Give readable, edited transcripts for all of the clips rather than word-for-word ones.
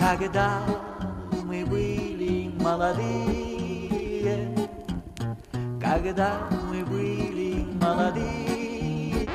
Когда мы были молодые, когда мы были молодые.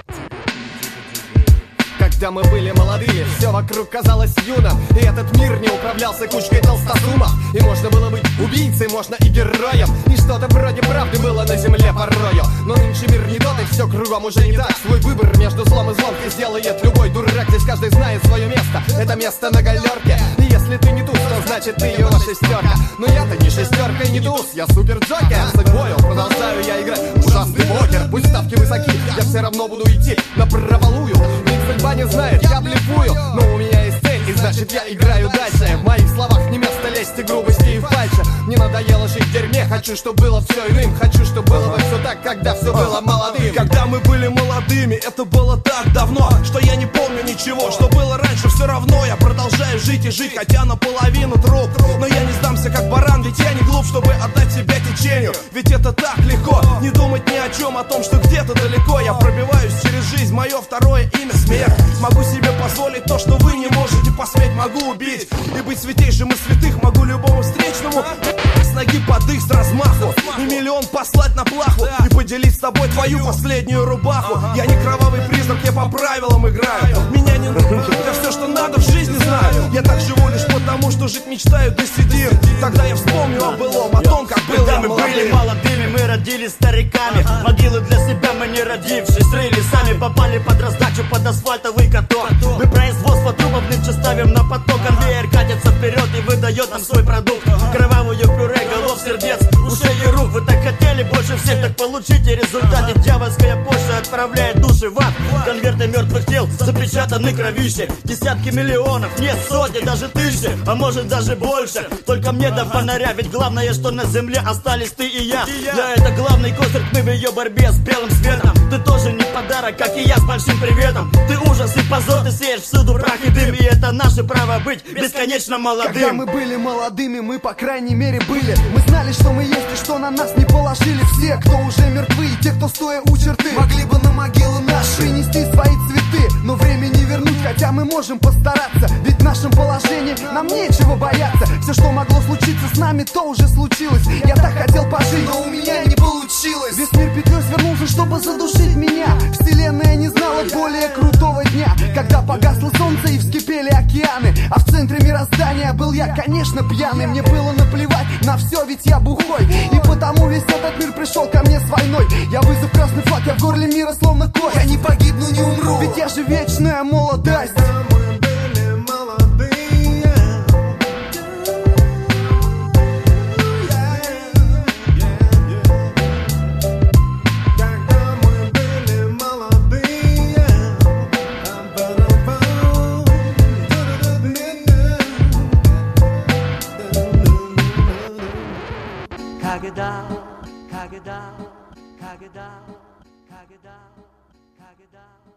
Когда мы были молодые, все вокруг казалось юным, и этот мир не управлялся кучкой толстосумов. И можно было быть убийцей, можно и героем, и что-то вроде правды было на земле порою. Но нынче мир не тот, и все кругом уже не так. Свой выбор между злом и злом ты сделает любой дурак. Здесь каждый знает свое место, это место на галерке. И если ты не туз, то значит ты его шестерка. Но я-то не шестерка и не туз, я супер джокер. Судьбою продолжаю я играть в ужасный покер. Пусть ставки высоки, я все равно буду идти на провалую. Ведь судьба не знает, я блефую, но у меня есть цель, и значит я играю дальше. В моих словах не место лести, грубости и фальши. Не надоело жить в дерьме, хочу, чтобы было все иным. Хочу, чтобы было бы все так, когда все было молодым. Когда мы были молодыми, это было так давно, что я не помню ничего. Что было раньше, все равно я продолжаю жить и жить, хотя наполовину труп. Но я не сдамся как баран, ведь я не глуп, чтобы отдать себя течению. Ведь это так легко, не думать ни о чем, о том, что где-то далеко. Я пробиваюсь через жизнь, мое второе имя смерть. Могу себе позволить то, что вы не можете посметь. Могу убить и быть святейшим из святых. Могу любому встречному с ноги под их с размаху и миллион послать на плаху и поделить с тобой твою последнюю рубаху. Я не кровавый призрак, я по правилам играю. Меня не нужно, я все, что надо в жизни знаю. Я так живу лишь потому, что жить мечтаю до седин. Тогда я вспомню о былом, о том, как был я мы были молодыми, мы родились стариками. Могилы для себя мы не родившись рыли сами. Попали под раздачу, под асфальтовый каток. Мы производство трубов нынче ставим на поток. Конвейер катится вперед и выдает нам свой продукт. Кровавую пюре, голов, сердец, ушей и рук. Вы так хотели больше всех, так получите результаты. Дьявольская почта отправляет души в ад. Конверты мертвых тел запечатаны кровище. Десятки миллионов, нет сотни, даже тысячи, а может даже больше. Только мне до фонаря, ведь главное, что на земле остались ты и я. Я это главный козырь, мы в ее борьбе с белым светом. Ты тоже не подарок, как и я, с большим приветом. Ты ужас и позор, ты сеешь всюду прах и дым. И это наше право быть бесконечно молодым. Когда мы были молодыми, мы по крайней мере были. Мы знали, что мы есть и что на нас не положили все, кто уже мертвы, и те, кто стоя у черты могли бы на могилы наши принести свои цветы. Но время не вернуть, хотя мы можем постараться. Ведь в нашем положении нам нечего бояться. Все, что могло случиться с нами, то уже случилось. Я так хотел пожить, но у меня не получилось. Весь мир петлей свернулся, чтобы задушить меня. Вселенная не знала более крутого дня, когда погасло солнце и вскипели океаны. А в центре мироздания был я, конечно, пьяный. Мне было наплевать на все, ведь я бухой. И потому весь этот мир пришел ко мне с войной. Я вызов красный флаг, я в горле мира словно кость. Я не погибну, не умру, ведь я же вечная молодость. Когда